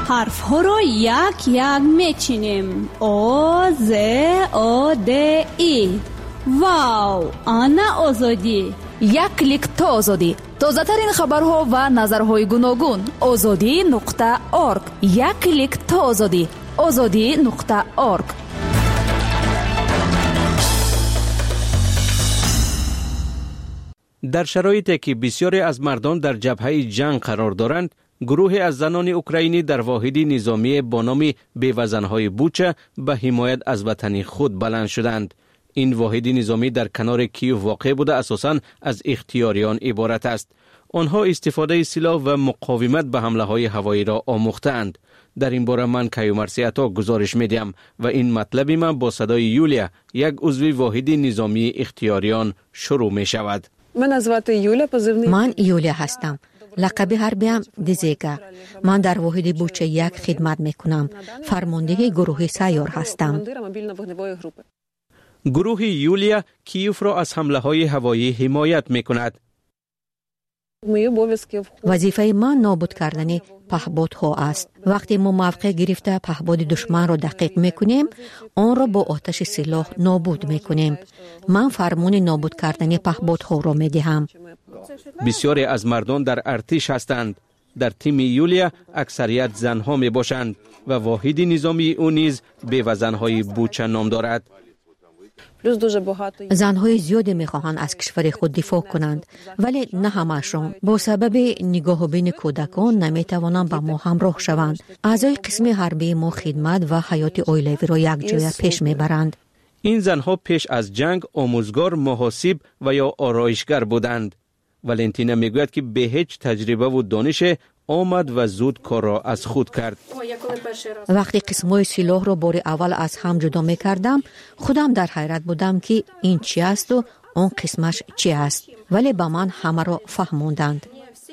حرف ها رو یک یک میچینیم. آ ز آ د ای. واو، آنا آزادی. یک کلیک تا آزادی. تازه ترین خبرها و نظرهای گوناگون. azadi.org. یک کلیک تا آزادی. azadi.org. در شرایطی که بسیاری از مردان در جبهه جنگ قرار دارند، گروهی از زنان اوکراینی در واحدی نظامی با نام بیوزن‌های بوچه به حمایت از وطن خود بلند شدند. این واحدی نظامی در کنار کیو واقع بوده اساساً از اختیاریان عبارت است. آنها استفاده سلاح و مقاومت به حمله‌های هوایی را آموخته‌اند. در این باره من کیومرسیاتا گزارش میدیم و این مطلب من با صدای یولیا، یک عضو واحدی نظامی اختیاریان شروع می شود. من یولیا هستم. لقب حربیم دیزیگا. من در واحد بوچه یک خدمت میکنم. فرمانده گروه سیار هستم. گروه یولیا کیوف را از حمله های هوایی حمایت میکند. وظیفه من نابود کردن پهپادها است. وقتی ما موقع گرفته پهپاد دشمن را دقیق میکنیم، آن را با آتش سلاح نابود میکنیم. من فرمان نابود کردن پهپادها را میدهم. بسیاری از مردان در ارتش هستند. در تیم یولیا اکثریت زنها می باشند و واحد نظامی او نیز بیوزن‌های بوچه نام دارد. زنهای زیادی میخواهند از کشور خود دفاع کنند، ولی نه همه‌شان با سبب نگاه و بین کودکان نمیتوانند با ما همراه شوند. اعضای قسم حربی ما خدمت و حیات عائلوی را یک جای پیش میبرند. این زنها پیش از جنگ آموزگار، محاسب و یا آرایشگر بودند. ولنتینا میگوید که به هیچ تجربه و دانش آمد و زود کار را از خود کرد. وقتی قسمای سلاح را بار اول از هم جدا می کردم، خودم در حیرت بودم که این چی است و اون قسمش چی است، ولی با من همه را فهموندند.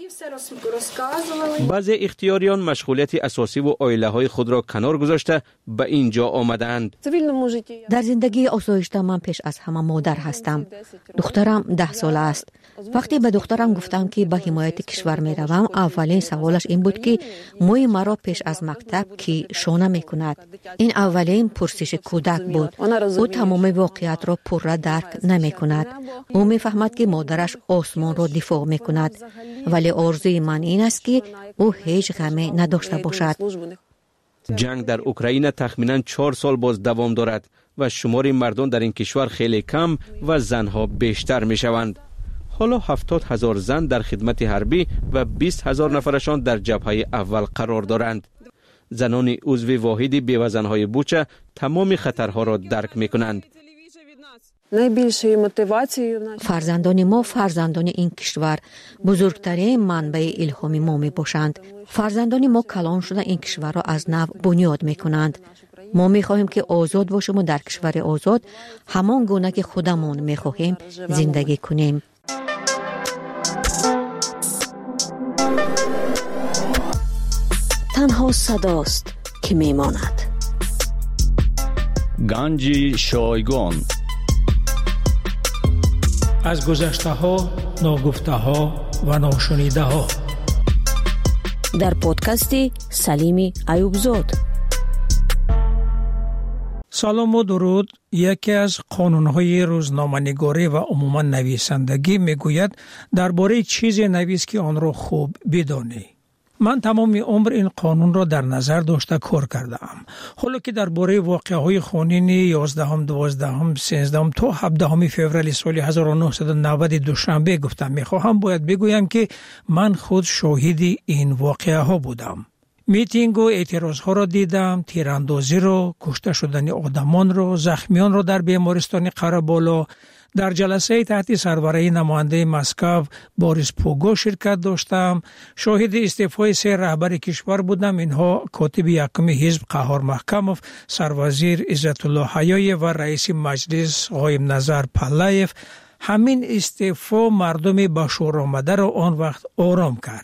بعضی اختیاریان مشغولیت اساسی و عائله های خود را کنار گذاشته به اینجا آمدند. در زندگی آسایشته من پیش از همه مادر هستم. دخترم 10 ساله است. وقتی به دخترم گفتم که به حمایت کشور می روم، اولین سوالش این بود که موی مرا پیش از مکتب کی شانه می کند. این اولین پرسش کودک بود. او تمام واقعیت را پورا درک نمی کند. او می فهمد که مادرش آسمان را دفاع می کند، ولی آرزوی من این است که او هیچ غمی نداشته باشد. جنگ در اوکراین تخمینا 4 سال باز دوام دارد و شمار مردان در این کشور خیلی کم و زنها بیشتر می شوند. حالا 70,000 زن در خدمت حربی و 20,000 نفرشان در جبهه اول قرار دارند. زنان عضو واحد بیوزن‌های بوچه تمام خطرها را درک می کنند. فرزندان ما فرزندان این کشور بزرگترین منبع الهام ما می باشند. فرزندان ما کلان شده این کشور را از نو بنیاد می کنند. ما می خواهیم که آزاد باشیم و در کشور آزاد همان گونه که خودمون می خواهیم زندگی کنیم. تنها صداست که می ماند. گنج شایگان. از گذشته ها، ناگفته ها و ناشنیده ها. در پادکست سلیم ایوبزاد. سلام و درود. یکی از قانون‌های روزنامه‌نگاری و عموما نویسندگی میگوید درباره چیزی نویس که آن را خوب بدانی. من تمام عمر این قانون را در نظر داشته کار کردم. حالا که درباره واقعه‌های خونین 11 12 13 تا 17 فوریه سال 1990 دوشنبه گفتم میخواهم باید بگویم که من خود شاهد این واقعه ها بودم. میتینگ و اعتراض ها را دیدم، تیراندازی را، کشته شدن آدمان را، زخمیان را در بیمارستان قره‌بالا. در جلسه تحت سربرای نماینده مسکو بوریس پوگو شرکت داشتم. شاهد استعفای 3 رهبر کشور بودم. اینها کاتب یکم حزب قهار محکموف، سروازیر عزت الله حیای و رئیس مجلس قایم نظر پلایف. همین استعفا مردم با شور آمده را آن وقت آرام کرد.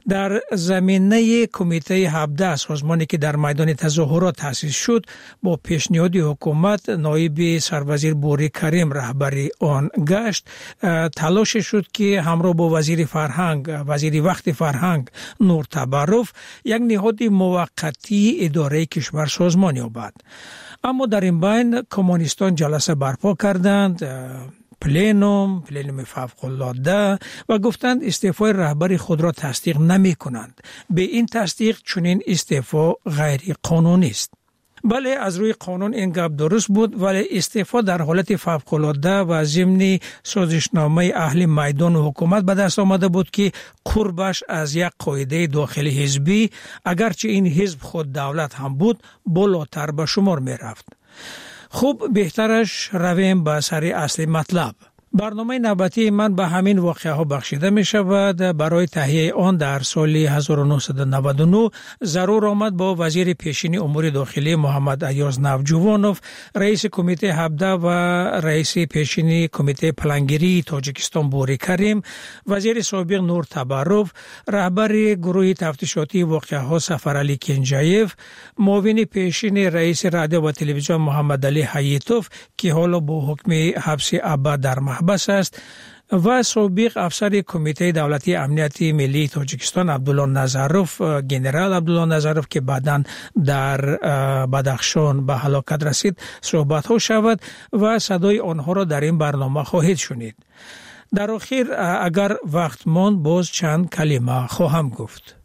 در زمینه کمیته 17 سازمانی که در میدان تظاهرات تأسیس شد با پیشنهاد حکومت نایب سروزیر بوری کریم رهبری آن گشت، تلاش شد که همراه با وزیر وقت فرهنگ نور تبرف یک نهاد موقتی اداره کشور سازمان یابد. اما در این بین کمونیستان جلسه برپا کردند، پلنوم فوق‌العاده، و گفتند استعفای رهبری خود را تصدیق نمی کنند. به این تصدیق چنین استعفا غیر قانونی است. بله، از روی قانون این گپ درست بود، ولی استعفا در حالت فوق‌العاده و ضمن سازشنامه اهل میدان و حکومت به دست آمده بود که قربش از یک قاعده داخلی حزبی، اگرچه این حزب خود دولت هم بود، بالاتر به شمار می رفت. خوب، بهترش رویم به سر اصل مطلب. برنامه نوبتی من به همین واقعه ها بخشیده می شود. برای تهیه آن در سال 1999 ضرور آمد با وزیر پیشین امور داخلی محمد ایاز نوجوانوف، رئیس کمیته 17 و رئیس پیشین کمیته پلانگیری تاجیکستان بوری کریم، وزیر سابق نور تبرف، رهبر گروه تفتیشاتی واقعه ها سفرعلی کنجایف، معاون پیشین رئیس رادیو و تلویزیون محمد علی حییتوف که حالا با حکم حبس ابد در محبس است، و سابق افسر کمیته دولتی امنیت ملی تاجیکستان عبدالله نظروف، جنرال عبدالله نظروف که بعداً در بدخشان به هلاکت رسید، صحبت ها شود و صدای آنها را در این برنامه خواهید شنید. در آخر اگر وقت ماند باز چند کلمه خواهم گفت.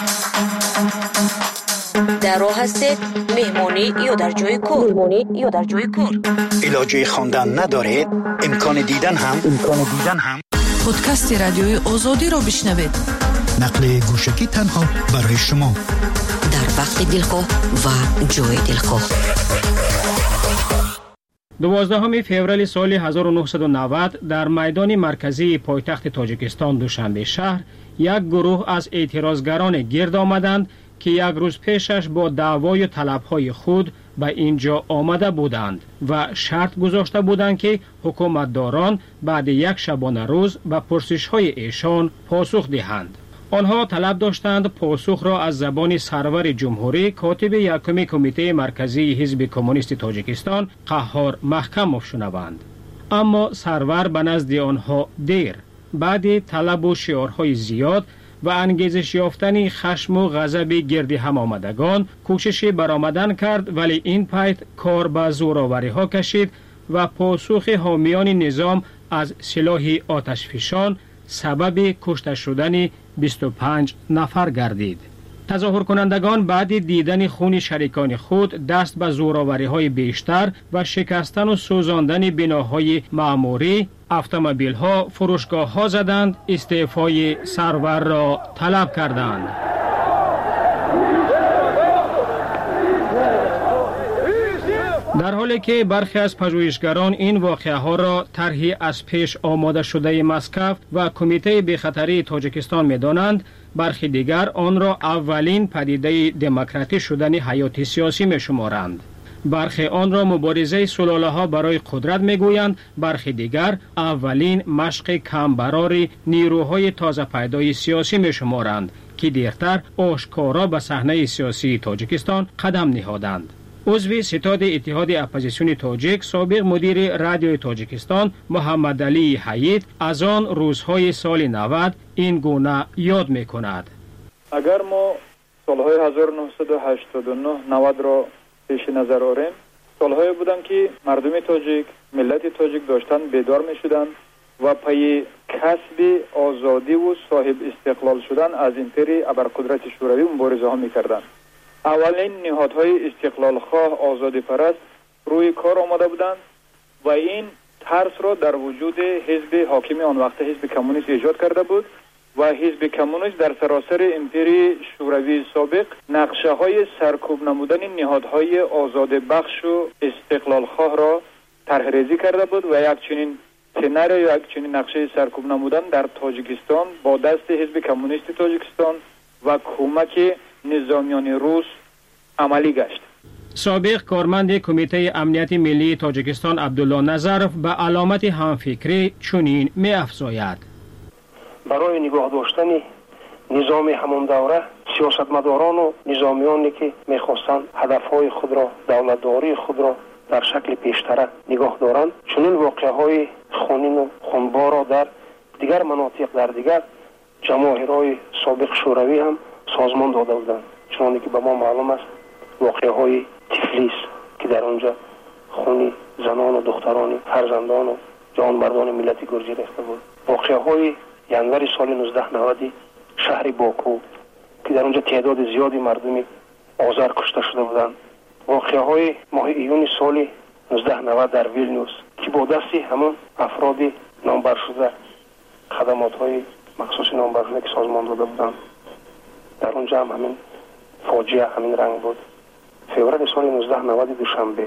در راه هستید، مهمانی یا در جای کار. علاجه خواندن ندارید، امکان دیدن هم. پادکست رادیوی آزادی را بشنوید. نقل گوشکی تنها برای شما، در وقت دلخواه و جای دلخواه. 12 فوریه سال 1990 در میدان مرکزی پایتخت تاجیکستان دوشنبه شهر یک گروه از اعتراضگران گرد آمدند که یک روز پیشش با دعوای طلبهای خود به اینجا آمده بودند و شرط گذاشته بودند که حکومتداران بعد یک شبانه روز به پرسش‌های ایشان پاسخ دهند. آنها طلب داشتند پاسخ را از زبان سرور جمهوری کاتب یکم کمیته مرکزی حزب کمونیست تاجیکستان قهار محکموف شنوند. اما سرور به نزد آنها دیر، بعد طلب و شعارهای زیاد و انگیزش یافتن خشم و غضب گرد هم آمدگان کوششی برآمدن کرد، ولی این پایت کار به زورآوری ها کشید و پاسخ حامیان نظام از سلاح آتشفشان سبب کشته شدن 25 نفر گردید. تظاهر کنندگان بعد دیدن خون شریکان خود دست به زورآوری های بیشتر و شکستن و سوزاندن بناهای معموری، اتومبیل ها، فروشگاه ها زدند، استعفای سرور را طلب کردند. در حالی که برخی از پژوهشگران این واقعه ها را طرحی از پیش آماده شده مسکو و کمیته بی‌خطری تاجیکستان می‌دانند، برخی دیگر آن را اولین پدیده دموکراتی شدن حیات سیاسی می‌شمارند. برخی آن را مبارزه سلاله‌ها برای قدرت می‌گویند، برخی دیگر اولین مشق کمبرار نیروهای تازه پیدای سیاسی می‌شمارند که دیرتر آشکارا به صحنه سیاسی تاجیکستان قدم نهادند. عضو ستاد اتحاد اپوزیسیون تاجیک، سابق مدیر رادیوی تاجیکستان محمد علی حیید از آن روزهای سال 90 این گونه یاد می‌کند. اگر ما سالهای 1989 90 را پیش نظر آوریم، سالهای بودند که مردم تاجیک، ملت تاجیک داشتن بیدار می‌شدند و پای کسب آزادی و صاحب استقلال شدن از امپری ابرقدرت شوروی مبارزه ها می‌کردند. اولین نهادهای استقلال خواه آزادی پرست روی کار آمده بودند و این ترس را در وجود حزب حاکم آن وقت حزب کمونیست ایجاد کرده بود و حزب کمونیست در سراسر امپری شوروی سابق نقشه های سرکوب نمودن نهادهای آزاد بخش و استقلال خواه را طرحریزی کرده بود و یک چنین سناریو یا یک چنین نقشه سرکوب نمودن در تاجیکستان با دست حزب کمونیست تاجیکستان و کمک نظامیان روس عملی گشت. سابق کارمند کمیته امنیت ملی تاجیکستان عبدالله نظروف به علامت همفکری چنین می افزاید: برای نگاه داشتن نظام همون دوره سیاستمداران و نظامیانی که میخواستند هدفهای خود را، دولتداری خود را در شکل پیشتر نگاه دارند، چنین واقعه‌های خونین و خونبار را در دیگر مناطق، در دیگر جماهیرهای سابق شوروی هم سازمان داده بودند. چنانکه که به ما معلوم است واقعه‌های تفلیس که در آنجا خون زنان و دختران، فرزندان و جوانمردان ملت گرجی ریخته بود. واقعه‌های ینور سال 1990 شهر باکو که در آنجا تعداد زیادی مردم آذر کشته شده بودند. واقعه‌های ماه ایون سال 1990 در ویلنیوس که با دست همون افراد نامبر شده، خدمات‌های مخصوص نامبر شده که سازمان داده بودند، در اونجا هم همین فاجعه همین رنگ بود. فوریه سال 1990 دوشنبه.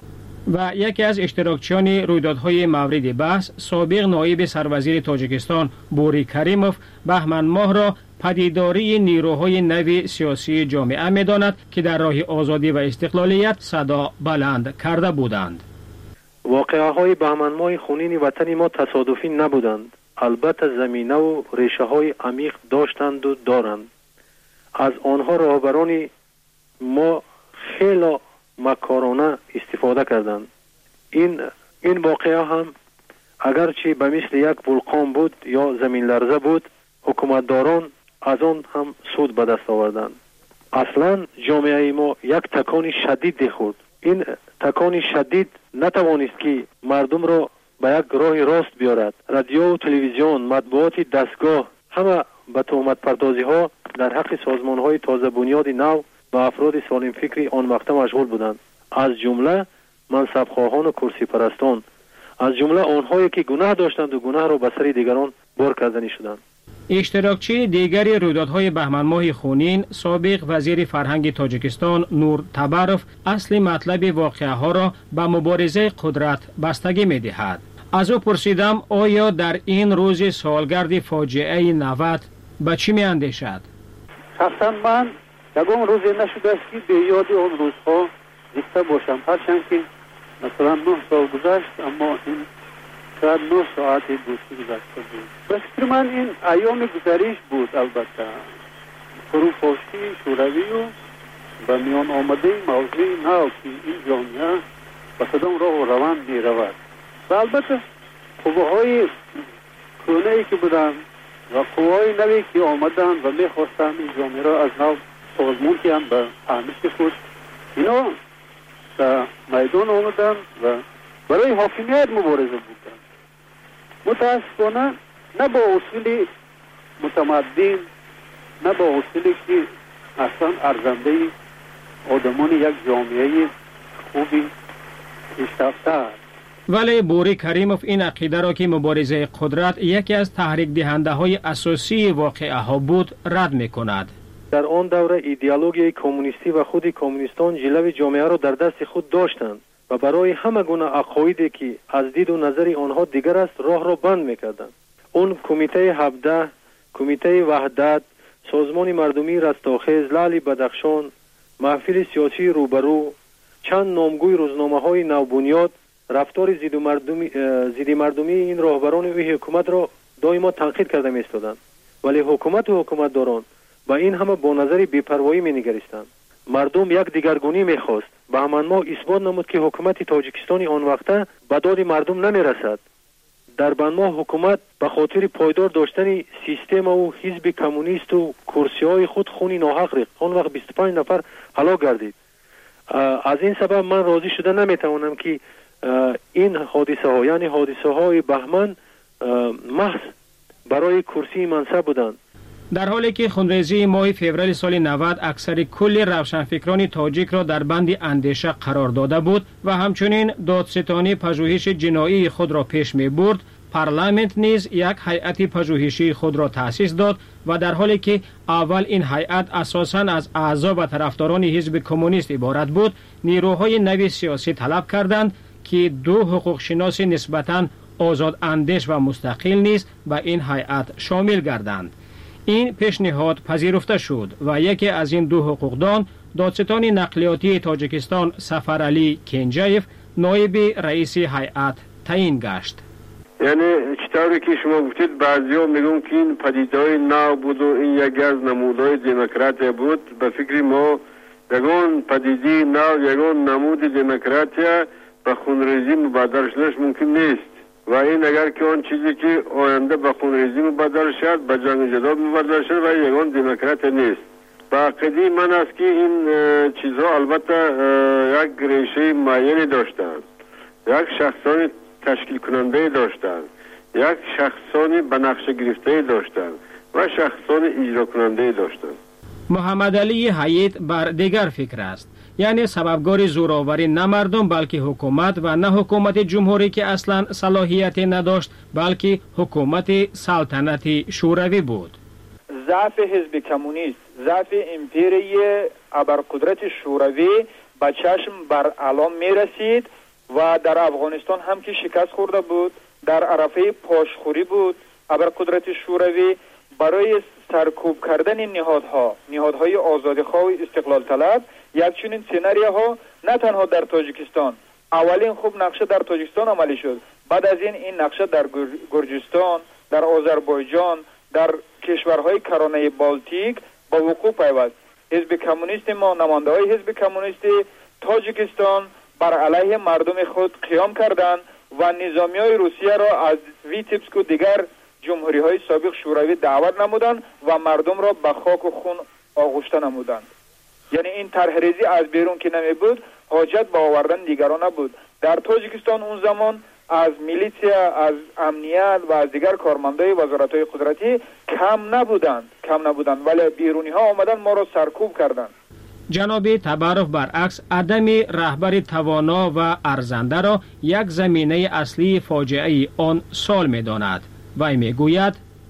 و یکی از اشتراکچیان رویدادهای مورد بحث، سابق نایب سروزیر تاجیکستان بوری کریموف بهمن ماه را پدیداری نیروهای نو سیاسی جامعه می‌داند که در راه آزادی و استقلالیت صدا بلند کرده بودند. واقعه‌های بهمن ماه خونین وطن ما تصادفی نبودند. البته زمینه و ریشه‌های عمیق داشتند و دارند. از آنها راهبران ما خیلی مکارانه استفاده کردند. این واقعه هم اگرچه به مثل یک ولکان بود یا زمین لرزه بود، حکومتداران از آن هم سود به دست آوردند. اصلا جامعه ما یک تکان شدید خورد. این تکان شدید نتوانست که مردم را به یک راه راست بیارد. رادیو و تلویزیون، مطبوعات دستگاه همه به تهمت پردازی ها در حق سازمان های تازه بنیاد نو و افراد سالم فکری آن وقت مشغول بودند، از جمله منصب خواهان و کرسی پرستان، از جمله آنهایی که گناه داشتند و گناه را به سر دیگران بار کردنی شدند. اشتراکچی دیگری رویدادهای بهمن ماه خونین، سابق وزیر فرهنگ تاجیکستان نور تبروف، اصل مطلب واقعه ها را به مبارزه قدرت بستگی می دهد. از او پرسیدم آیا در این روز سالگرد فاجعه 90 به چی می اندیشد؟ شخصا من یکم روزی نشده است که به یاد اون روزها زنده باشم، هرچند که مثلا 9 سال گذشت، اما این شاید 9 ساعت دوستی گذشته بود. به فکر من این ایام گذریش بود. البته فروپاشی شوروی و به میان آمده موضوع نو که این جامعه به کدام راه و روان می رود و البته قوه‌های کهنه‌ای که بودند و قوه‌های نوی که آمدند و می خواستند این جامعه را از نو سازمان کنند به فهمش خود، اینا به میدان آمدند و برای حاکمیت مبارزه بودند. متاسفانه نه با اصول متمدن، نه با اصولی که اصلا ارزنده آدمان یک جامعه خوبی پیشرفته است. ولی بوری کریموف این عقیده را که مبارزه قدرت یکی از تحریک دهنده های اساسی واقعه ها بود رد می کند. در آن دوره ایدئولوژی کمونیستی و خود کمونیستان جلوه جامعه را در دست خود داشتند و برای همه گونه عقایدی که از دید و نظر آنها دیگر است راه را بند می‌کردند. اون کمیته 17، کمیته وحدت، سازمان مردمی رستاخیز، لعل بدخشان، محفل سیاسی روبرو، چند نامگوی روزنامه‌های نوبنیاد رفتار ضد مردمی این راهبران و حکومت را دائما تنقید کرده می‌ایستادند، ولی حکومت و حکومتداران با این همه با نظر بی‌پروایی می‌نگریستند. مردم یک دیگرگونی می‌خواست. بهمن ماه اثبات نمود که حکومت تاجیکستان آن وقته به داد مردم نمی‌رسد. در بهمن ماه حکومت به خاطر پایدار داشتن سیستم و حزب کمونیست و کرسی‌های خود خون ناحق ریخت. آن وقت 25 نفر هلاک گردید. از این سبب من راضی شده نمی‌توانم که این حادثه ها، یعنی حادثه های بهمن، محض برای کرسی منصب بودند. در حالی که خونریزی ماه فوریه سال 90 اکثر کل روشنفکران تاجیک را در بند اندیشه قرار داده بود و همچنین دادستانی پژوهش جنایی خود را پیش می برد، پارلمانت نیز یک هیئت پژوهشی خود را تأسیس داد و در حالی که اول این هیئت اساساً از اعضا و طرفداران حزب کمونیست عبارت بود، نیروهای نو سیاسی طلب کردند که 2 حقوق شناس نسبتاً آزاد اندیش و مستقل نیز به این هیئت شامل گردند. این پیشنهاد پذیرفته شد و یکی از این 2 حقوقدان، دادستان نقلیاتی تاجیکستان سفر علی کنجایف، نایب رئیس هیئت تعیین گشت. یعنی چطوری که شما گفتید بعضیا میگن که این پدیده‌های نو بود و این یکی از نمودهای دموکراسی بود. به فکر ما یگان پدیده نو، یگان نمود دموکراسی به خونریزی مبادله شدنش ممکن نیست و این اگر که آن چیزی که آینده به خونریزی مبادله شد به جنگ جدال مبادله شد و یگان دموکراسی نیست. با عقیده من است که این چیزها البته یک ریشه معینی داشتند، یک شخصان تشکیل کننده داشتند، یک شخصانی به نقشه گرفته داشتند و شخصان اجرا کننده داشتند. محمد علی حیات بر دیگر فکر است، یعنی سببگار زوراوری نه مردم بلکه حکومت و نه حکومت جمهوری که اصلا صلاحیت نداشت بلکه حکومت سلطنتی شوروی بود. ضعف حزب کمونیست، ضعف امپیری ابرقدرت شوروی به چشم بر علام می رسید و در افغانستان هم که شکست خورده بود، در عرفه پاشخوری بود. ابرقدرت شوروی برای سرکوب کردن نهادهای آزادیخواه و استقلال طلب یک چنین سناریوها نه تنها در تاجیکستان، اولین خوب نقشه در تاجیکستان عملی شد، بعد از این نقشه در گرجستان، در آذربایجان، در کشورهای کرانه بالتیک با وقوع پیوست. حزب کمونیست ما، نماینده‌های حزب کمونیست تاجیکستان بر علیه مردم خود قیام کردند و نظامی‌های روسیه را از ویتبسک و دیگر جمهوری‌های سابق شوروی دعوت نمودند و مردم را به خاک و خون آغشته نمودند. یعنی این طرحریزی از بیرون که نمی بود، حاجت به آوردن دیگران نبود. در تاجیکستان اون زمان از میلیسیا، از امنیت و از دیگر کارمندای وزارت‌های قدرتی کم نبودند ولی بیرونی ها آمدن ما را سرکوب کردند. جناب تبارف برعکس عدم رهبر توانا و ارزنده را یک زمینه اصلی فاجعه آن سال می داند. وی می گوید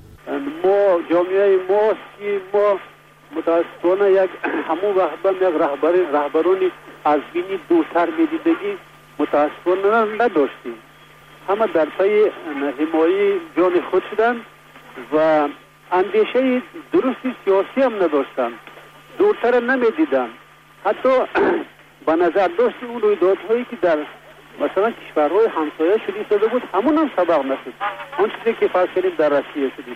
ما جامعه ماست که ما متاسفانه یک همون وقت یک رهبرانی از بینی دورتر می دیدگی متاسفانه نداشتیم. همه در پی حمایه جان خود شدند و اندیشه درستی سیاسی هم نداشتند، دورتر نمی دیدند. حتی به نظر داشت اون رویدادهایی که در مثلا کشورهای همسایه شده بود همون هم سبق نشد. آن چیزی که فرض کردیم در روسیه شده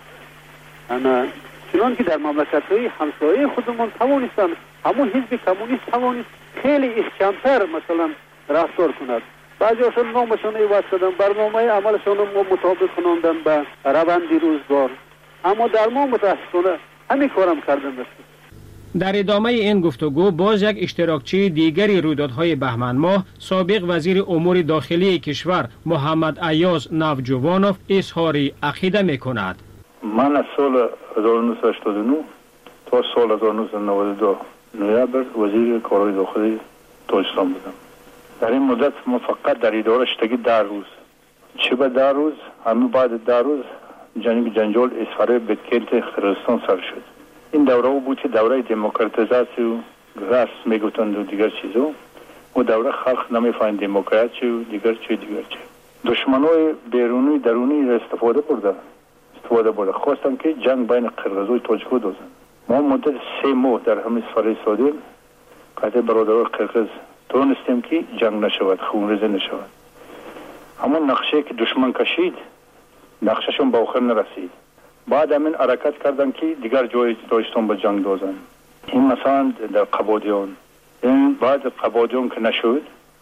بود، چنان که در مملکت‌های همسایه خودمان توانستند همون حزب کمونیست توانست خیلی احکام‌تر مثلا رفتار کند. بعضی‌هاشون نامشون عوض کردن، برنامه عملشون رو مطابق کناندن به روند روزگار، اما در ما متاسفانه همین کارم کردن است. در ادامه این گفتگو باز یک اشتراکچی دیگری رویدادهای بهمن ماه سابق وزیر امور داخلی کشور محمد ایاز نوجوانوف اظهار عقیده می‌کند. من از سال 1989 تا سال 1992 نوامبر وزیر کارهای داخلی تاجیکستان بودم. در این مدت ما فقط در اداره شدگی 10 روز، چه به 10 روز همه بعد 10 روز جنجال اسفاره بدکلت قرقیزستان سر شد. این دوره بود که دوره دموکراتیزاسی و راست میگفتند و دیگر چیزو، و دوره خلق نمیفهمید دموکراسی و دیگر چی. دشمنای بیرونی درونی استفاده برده خواستن که جنگ بین قرقیز و تاجیک دوزن. ما مدت 3 ماه در همین سفر سادیم قطع برادران قرقیز تونستیم که جنگ نشود، خونریزی نشود. همون نقشه که دشمن کشید نقشهشون به آخر نرسید. بعد همین حرکت کردن که دیگر جای تاجیکستان به جنگ دوزن. این مثلا در قبادیان، این بعد قبادیان که نشد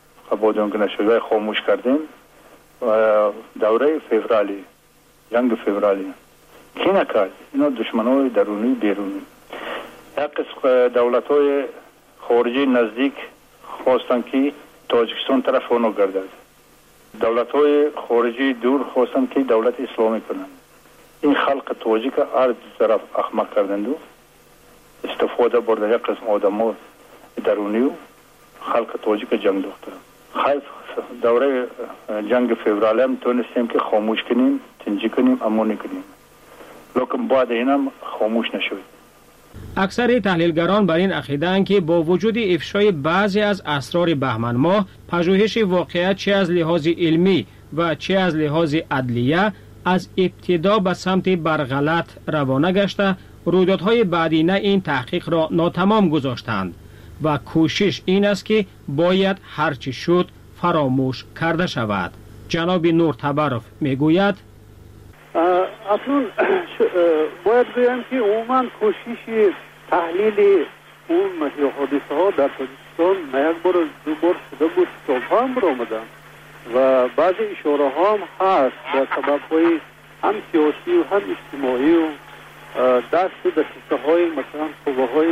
و خاموش کردیم و دوره فوریه، جنگ فوریه کی نکرد؟ اینا دشمنای درونی بیرونی. یک قسم دولت‌های خارجی نزدیک خواستن که تاجیکستان طرف اونو گردد. دولت‌های خارجی دور خواستن که دولت اسلامی کنند. این خلق تاجیک هر طرف احمق کردند و استفاده برده یک قسم آدم‌ها درونی و خلق تاجیک جنگ دوخته. خیلی دوره جنگ فوریه هم تونستیم که خاموش کنیم، تنجی کنیم، امانی کنیم، لیکن بعد اینم خاموش نشد. اکثر تحلیلگران بر این عقیده‌اند که با وجود افشای بعضی از اسرار بهمن ماه، پژوهش واقعیت چه از لحاظ علمی و چه از لحاظ عدلیه از ابتدا به سمت برغلط روانه گشته، رویدادهای بعدینه این تحقیق را ناتمام گذاشتند و کوشش این است که باید هرچی شد فراموش کرده شود. جناب نور تبروف میگوید اکنون باید بگویم که عموما کوشش تحلیل اون حادثه ها در تاجیکستان یک بار دو بار شده بود، صبح هم برآمدن و بعضی اشاره ها هم هست به سبب های هم سیاسی و هم اجتماعی و دست و دسیسه های مثلا قوه های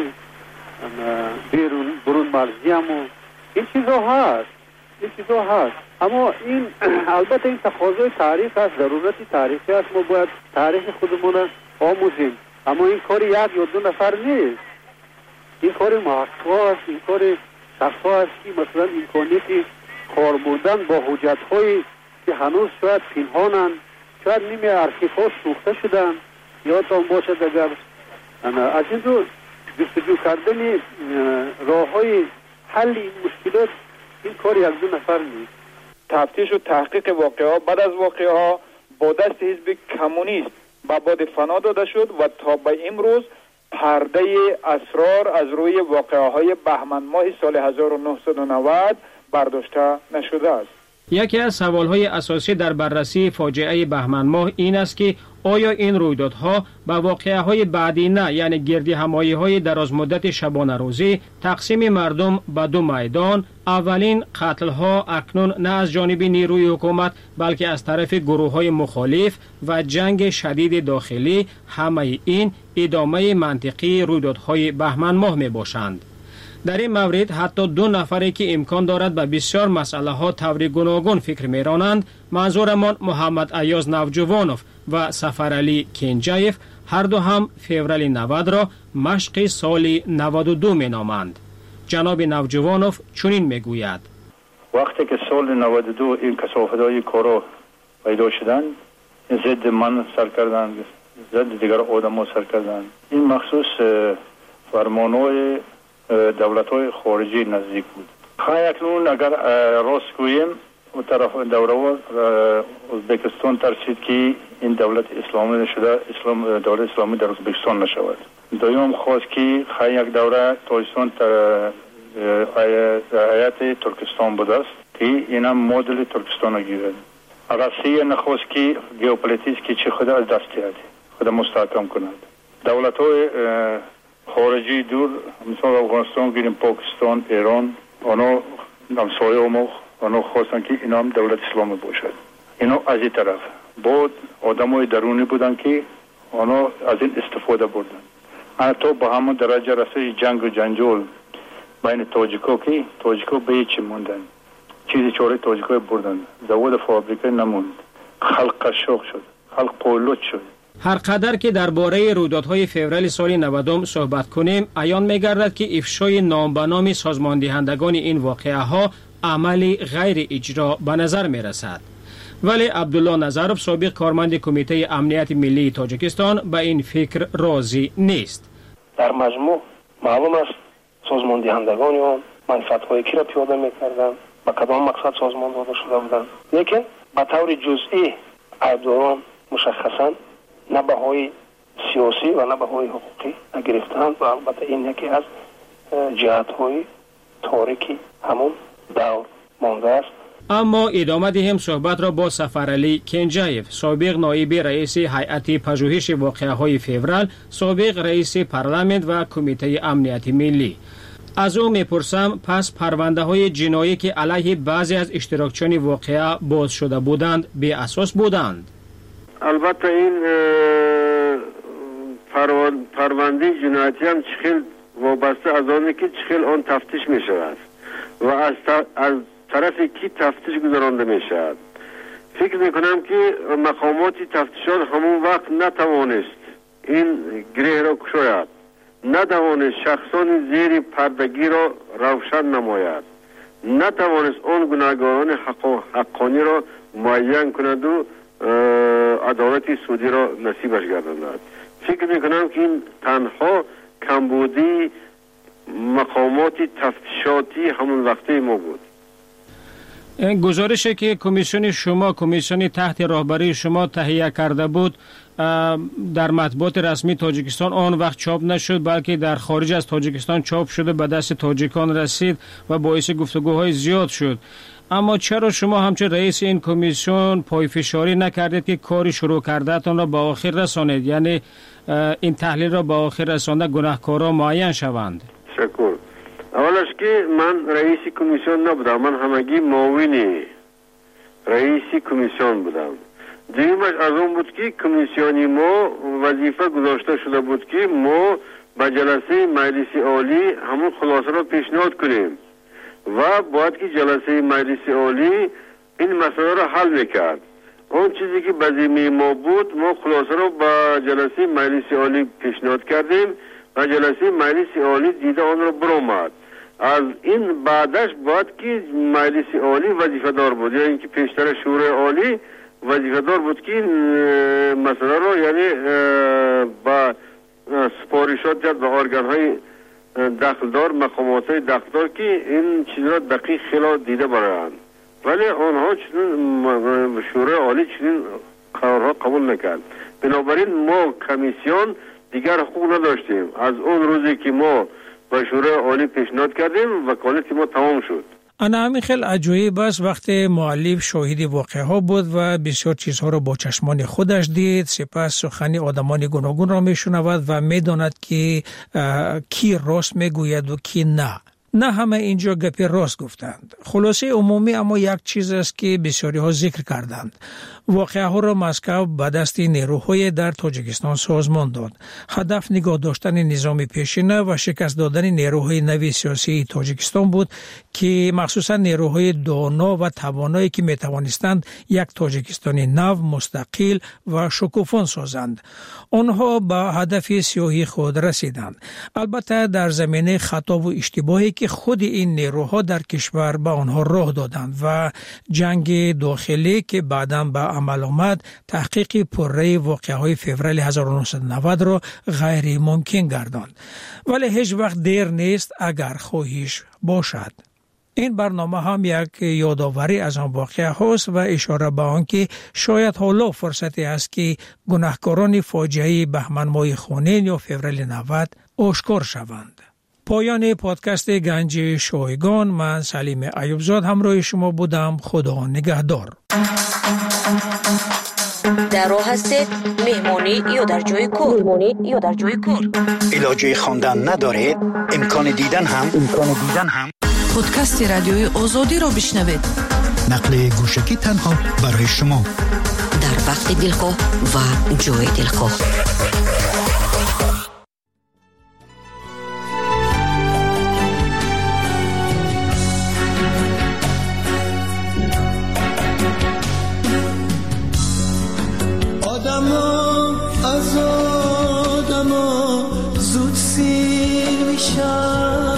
برون مرزی هم و این چیزا هست اما این البته این تقاضای تاریخ است، ضرورت تاریخی است، ما باید تاریخ خودمون آموزیم، اما این کار یک یا دو نفر نیست، این کار محقق است، این کار شخص است که مثلا امکانیت کار بردن با حجت هایی که هنوز شاید پنهانند، شاید نیمه ارشیف ها سوخته شدن یا تا باشد اگر از این رو جستجو کردن راه های حل این مشکلات این کار یک دو نفر نیست. تفتیش و تحقیق واقعه بعد از واقعه ها با دست حزب کمونیست به باد فنا داده شد و تا به امروز پرده اسرار از روی واقعه های بهمن ماه سال 1990 برداشته نشده است. یکی از سوال‌های اساسی در بررسی فاجعه بهمن ماه این است که آیا این رویدادها به واقعه‌های بعدی نه، یعنی گردی همایی‌های درازمدت شبانه روزی، تقسیم مردم به دو میدان، اولین قتل‌ها اکنون نه از جانب نیروی حکومت بلکه از طرف گروه‌های مخالف و جنگ شدید داخلی، همه این ادامه منطقی رویدادهای بهمن ماه میباشند. در این مورد حتی دو نفری که امکان دارد به بسیار مسئله ها طور گوناگون فکر میرانند، منظورمان محمد ایاز نوجوانوف و سفرعلی کنجایف، هر دو هم فوریه 90 را مشق سال 92 مینامند. جناب نوجوانوف چنین میگوید: وقتی که سال 92 این کثافت‌های کارا پیدا شدن، ضد من سر کردن، ضد دیگر آدم‌ها سر کردن. این مخصوص فرمان‌های دولت‌های خارجی نزدیک بود. اکنون اگر راست گوییم و طرف دوره ازبکستان ترسید که این دولت اسلامی شده، دولت اسلامی در ازبکستان نشود. دوم خواست که یک دوره تاجیکستان هیئت ترکستان بود است که این هم مدل ترکستان گیرد. روسیه نخواست که ژئوپلیتیک چه خود از دست دهد، خود مستحکم کند. دولت‌های خارجی دور مثلا افغانستان گیریم، پاکستان، ایران، آنها همسایه ما آنها خواستن که اینا هم دولت اسلامی باشد. اینا از این طرف بود آدمای درونی بودن که آنها از این استفاده بردن. حتی با همون درجه رسید جنگ و جنجال بین تاجیکا که تاجیکا به هیچ موندن، چیزی چاره تاجیکا بردن، زواد فابریکه نموند، خلق قشاق شد، خلق پولوت شد. هر قدر که درباره رویدادهای فوریه سال 90 صحبت کنیم، عیان می‌گردد که افشای نام به نام سازماندهندگان این واقعه ها عملی غیر اجرا به نظر می‌رسد. ولی عبدالله نظروف، سابق کارمند کمیته امنیت ملی تاجیکستان، به این فکر راضی نیست. در مجموع معلوم است سازماندهندگان آن منفعت‌های کی را پیاده می‌کردند، با کدام مقصد سازمان داده شده بودند، لیکن به طور جزئی عیبداران مشخصاً نه بهای سیاسی و نه بهای حقوقی گرفتند و البته این یکی از جهت‌های تاریکی همون دور مانده است. اما ادامه دهیم صحبت را با سفرعلی کنجایف، سابق نایب رئیس هیئت پژوهش واقعه‌های فوریه، سابق رئیس پارلمان و کمیته امنیت ملی. از او میپرسم پس پرونده‌های جنایی که علیه بعضی از اشتراکچیان واقعه باز شده بودند بی اساس بودند؟ البته این پرونده جنایتی هم چخیل وابسته از آنه که چخیل آن تفتیش می شود و از طرف کی تفتیش گذرانده می شود. فکر می کنم که مقامات تفتیشات همون وقت نتوانست این گره را کشاید، نتوانست شخصان زیر پردگی را روشن نماید، نتوانست آن گناهکاران حقانی را معین کند و عدالت سودی را نصیبش گرداند. فکر میکنم که این تنها کمبودی مقامات تفتیشاتی همون وقتی ما بود. گزارشی که کمیسیون شما، کمیسیون تحت راهبری شما تهیه کرده بود در مطبوعات رسمی تاجیکستان آن وقت چاپ نشد، بلکه در خارج از تاجیکستان چاپ شده به دست تاجیکان رسید و باعث گفتگوهای زیاد شد. اما چرا شما همچون رئیس این کمیسیون پایفشاری نکردید که کاری شروع کردهتان را به آخر رسانید، یعنی این تحلیل را به آخر رسانده گناهکاران معین شوند؟ شکر. اولش که من رئیس کمیسیون نبودم، من همگی معاون رئیس کمیسیون بودم. دویمش از اون بود که کمیسیونی ما وظیفه گذاشته شده بود که ما به جلسه مجلس عالی همون خلاصه را پیشنهاد کنیم و باید که جلسه مجلس عالی این مسئله را حل میکرد. اون چیزی که به ذمه ما بود، ما خلاصه را به جلسه مجلس عالی پیشنهاد کردیم و جلسه مجلس عالی دیده آن را برآمد. از این بعدش باید که مجلس عالی وظیفه دار بود، یعنی اینکه پیشتر شورای عالی وظیفه دار بود که مسئله را یعنی با سپارشات جد به ارگان های دخلدار، مقامات های دخلدار که این چیز را دقیق خیلی دیده برایند، ولی آنها چنین شورای عالی چنین قرارها قبول نکرد. بنابراین ما کمیسیون دیگر حقوق نداشتیم. از اون روزی که ما به شورای عالی پیشنهاد کردیم وکالت ما تمام شد. انا همین خیلی عجایب است وقتی مؤلف شاهد واقعه ها بود و بسیار چیزها را با چشمان خودش دید، سپس سخنی آدمان گوناگون را میشنود و میداند که کی راست میگوید و کی نه. نه همه اینجا گپی راست گفتند. خلاصه عمومی اما یک چیز است که بسیاری ها ذکر کردند. واقعه ها را مسکو به دست نیروهای در تاجیکستان سازمان داد. هدف نگاه داشتن نظام پیشینه و شکست دادن نیروهای نوی سیاسی تاجیکستان بود که مخصوصا نیروهای دانا و توانایی که می توانستند یک تاجیکستان نو، مستقل و شکوفان سازند. آنها به هدف سیاسی خود رسیدند. البته در زمینه خطا و اشتباهی که خود این نیروها در کشور به آنها راه دادند و جنگ داخلی که بعداً به عمل آمد تحقیق پرره واقعه‌های فوریه 1990 را غیر ممکن گرداند. ولی هیچ وقت دیر نیست اگر خواهش باشد. این برنامه هم یک یادآوری از آن واقعه هاست و اشاره به آن که شاید حالا فرصتی است که گناهکاران فاجعه بهمن ماه خونین یا فوریه 90 آشکار شوند. پایان پادکست گنج شایگان، من سلیم ایوبزاد همراه شما بودم. خدا نگهدار. در راه هستید، مهمانی یا در جای کار. علاجه خواندن ندارید، امکان دیدن هم پادکست رادیوی آزادی را بشنوید. نقل گوشکی تنها برای شما در وقت دلخواه و جای دلخواه. از آدما زود سیر میشن،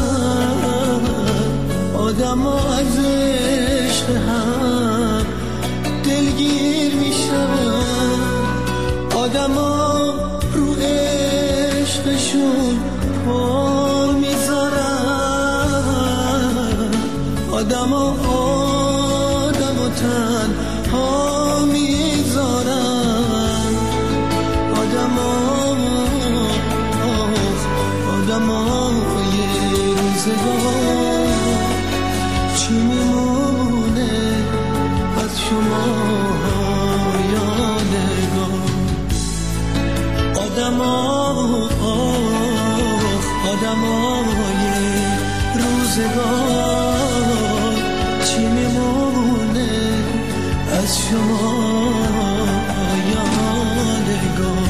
آدما از عشق هم دلگیر میشن، آدما رو عشقشون پا میذارن، آدما تنها میذارن، آدمای روزگار چی میمونه از شما یادگار، آدمای روزگار چی میمونه از شما یادگار.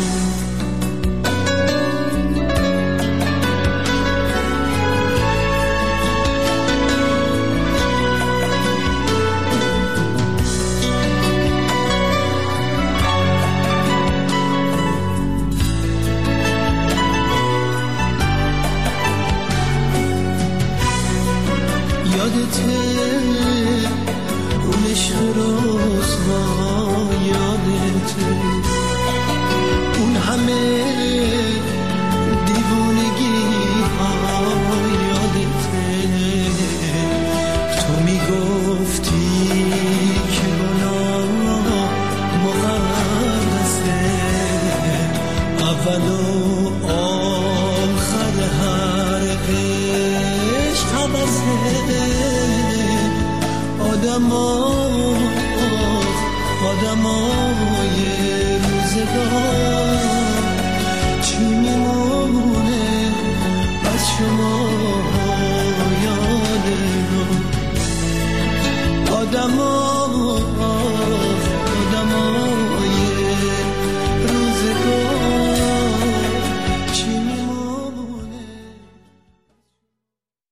یادته اون عشق روزها، یادته اون همه دیوونگی ها، یادته تو میگفتی آدمای روزگار چی میمونه از شما یادگار آدمای